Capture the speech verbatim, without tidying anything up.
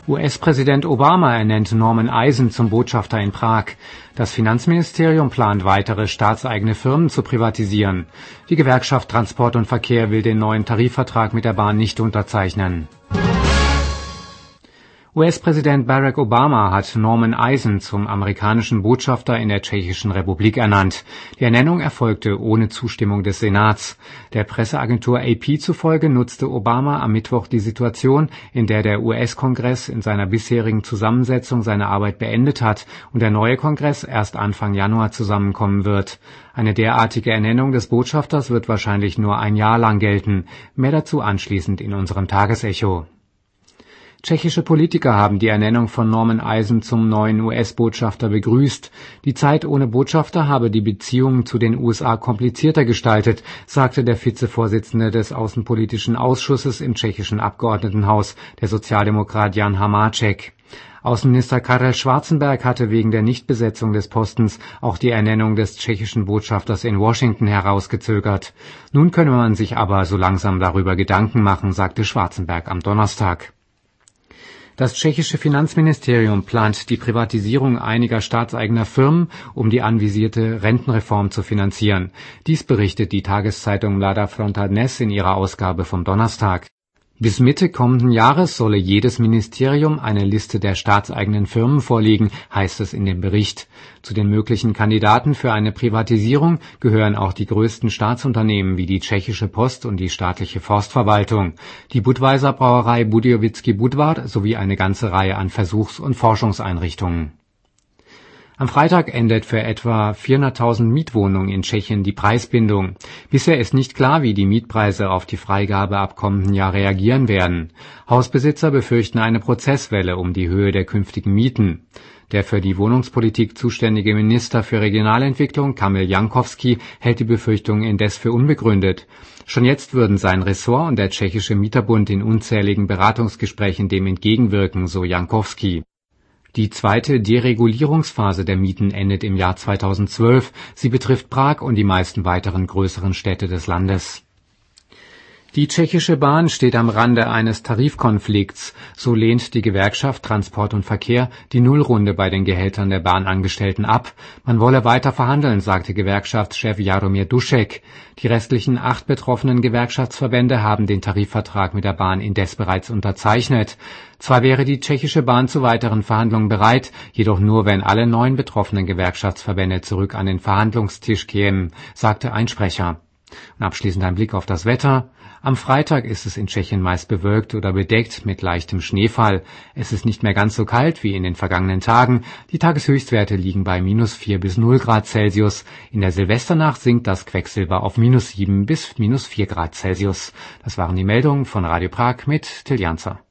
U S-Präsident Obama ernennt Norman Eisen zum Botschafter in Prag. Das Finanzministerium plant, weitere staatseigene Firmen zu privatisieren. Die Gewerkschaft Transport und Verkehr will den neuen Tarifvertrag mit der Bahn nicht unterzeichnen. U S-Präsident Barack Obama hat Norman Eisen zum amerikanischen Botschafter in der Tschechischen Republik ernannt. Die Ernennung erfolgte ohne Zustimmung des Senats. Der Presseagentur A P zufolge nutzte Obama am Mittwoch die Situation, in der der U S-Kongress in seiner bisherigen Zusammensetzung seine Arbeit beendet hat und der neue Kongress erst Anfang Januar zusammenkommen wird. Eine derartige Ernennung des Botschafters wird wahrscheinlich nur ein Jahr lang gelten. Mehr dazu anschließend in unserem Tagesecho. Tschechische Politiker haben die Ernennung von Norman Eisen zum neuen U S-Botschafter begrüßt. Die Zeit ohne Botschafter habe die Beziehungen zu den U S A komplizierter gestaltet, sagte der Vizevorsitzende des Außenpolitischen Ausschusses im tschechischen Abgeordnetenhaus, der Sozialdemokrat Jan Hamáček. Außenminister Karel Schwarzenberg hatte wegen der Nichtbesetzung des Postens auch die Ernennung des tschechischen Botschafters in Washington herausgezögert. Nun könne man sich aber so langsam darüber Gedanken machen, sagte Schwarzenberg am Donnerstag. Das tschechische Finanzministerium plant die Privatisierung einiger staatseigener Firmen, um die anvisierte Rentenreform zu finanzieren. Dies berichtet die Tageszeitung Mladá Fronta Dnes in ihrer Ausgabe vom Donnerstag. Bis Mitte kommenden Jahres solle jedes Ministerium eine Liste der staatseigenen Firmen vorlegen, heißt es in dem Bericht. Zu den möglichen Kandidaten für eine Privatisierung gehören auch die größten Staatsunternehmen wie die Tschechische Post und die staatliche Forstverwaltung, die Budweiser Brauerei Budějovický Budvar sowie eine ganze Reihe an Versuchs- und Forschungseinrichtungen. Am Freitag endet für etwa vierhunderttausend Mietwohnungen in Tschechien die Preisbindung. Bisher ist nicht klar, wie die Mietpreise auf die Freigabe ab kommenden Jahr reagieren werden. Hausbesitzer befürchten eine Prozesswelle um die Höhe der künftigen Mieten. Der für die Wohnungspolitik zuständige Minister für Regionalentwicklung, Kamil Jankowski, hält die Befürchtungen indes für unbegründet. Schon jetzt würden sein Ressort und der tschechische Mieterbund in unzähligen Beratungsgesprächen dem entgegenwirken, so Jankowski. Die zweite Deregulierungsphase der Mieten endet im Jahr zweitausendzwölf. Sie betrifft Prag und die meisten weiteren größeren Städte des Landes. Die tschechische Bahn steht am Rande eines Tarifkonflikts. So lehnt die Gewerkschaft Transport und Verkehr die Nullrunde bei den Gehältern der Bahnangestellten ab. Man wolle weiter verhandeln, sagte Gewerkschaftschef Jaromír Dušek. Die restlichen acht betroffenen Gewerkschaftsverbände haben den Tarifvertrag mit der Bahn indes bereits unterzeichnet. Zwar wäre die tschechische Bahn zu weiteren Verhandlungen bereit, jedoch nur, wenn alle neun betroffenen Gewerkschaftsverbände zurück an den Verhandlungstisch kämen, sagte ein Sprecher. Und abschließend ein Blick auf das Wetter. Am Freitag ist es in Tschechien meist bewölkt oder bedeckt mit leichtem Schneefall. Es ist nicht mehr ganz so kalt wie in den vergangenen Tagen. Die Tageshöchstwerte liegen bei minus vier bis null Grad Celsius. In der Silvesternacht sinkt das Quecksilber auf minus sieben bis minus vier Grad Celsius. Das waren die Meldungen von Radio Prag mit Till Janzer.